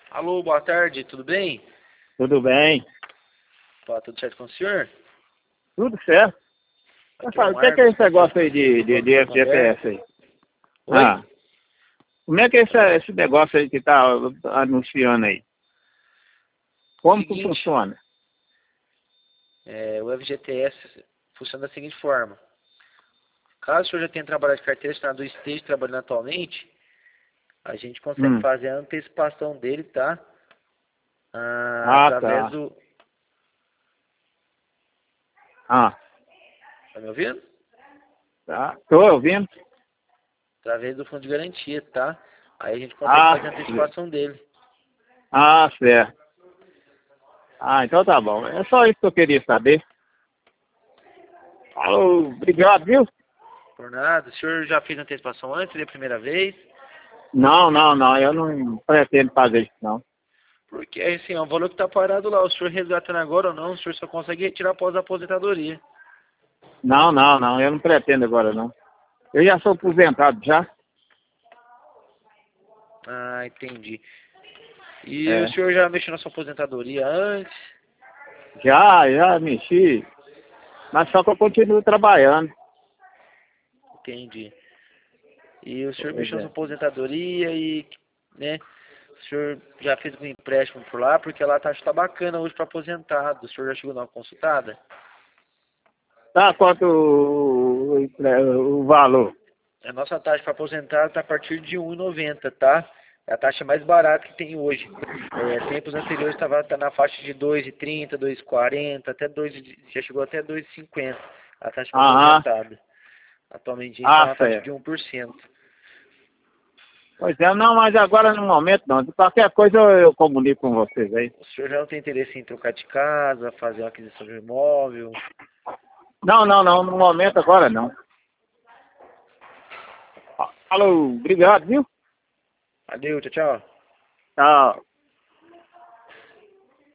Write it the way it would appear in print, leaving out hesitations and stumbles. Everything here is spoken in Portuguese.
Alô, boa tarde, tudo bem? Tudo bem? Pá, tudo certo com o senhor? Tudo certo. Aqui é o O que é Marcos, esse negócio aí Banco de Santander. FGTS aí? Oi? Como é que é esse negócio aí que tá anunciando aí? Como que Seguinte, funciona? o FGTS funciona da seguinte forma. Caso o senhor já tenha trabalhado de carteira assinada ou esteja trabalhando atualmente, a gente consegue Hum. fazer a antecipação dele, tá? Ah, Através tá. do... Ah, Tá me ouvindo? tá. Tô ouvindo. Através do fundo de garantia, tá? Aí a gente consegue Ah, fazer a antecipação dele. certo. Ah, então tá bom. É só isso que eu queria saber. Alô, obrigado, viu? Por nada. O senhor já fez a antecipação antes, é a primeira vez? Não, eu não pretendo fazer isso, não. Porque, assim, é um valor que está parado lá. O senhor resgatando agora ou não, o senhor só consegue retirar após a aposentadoria. Não, eu não pretendo agora, não. Eu já sou aposentado, já. Ah, entendi. E o É. senhor já mexeu na sua aposentadoria antes? Já mexi, mas só que eu continuo trabalhando. Entendi. E o senhor Pois mexeu na é. sua aposentadoria e, né, o senhor já fez um empréstimo por lá, porque lá a taxa tá bacana hoje para aposentado. O senhor já chegou numa consultada? Tá, quanto o valor? A nossa taxa para aposentado está a partir de 1,90, tá? É a taxa mais barata que tem hoje. Tempos anteriores estava na faixa de 2,30, 2,40, até 2, já chegou até 2,50 a taxa para Aham, aposentada. Atualmente a gente está na taxa de certo. 1%. Pois é, não, mas agora no momento não. De qualquer coisa eu comunico com vocês aí. O senhor já não tem interesse em trocar de casa, fazer uma aquisição de um imóvel? Não, no momento agora não. Alô, obrigado, viu? Adeus, tchau, tchau. Tchau.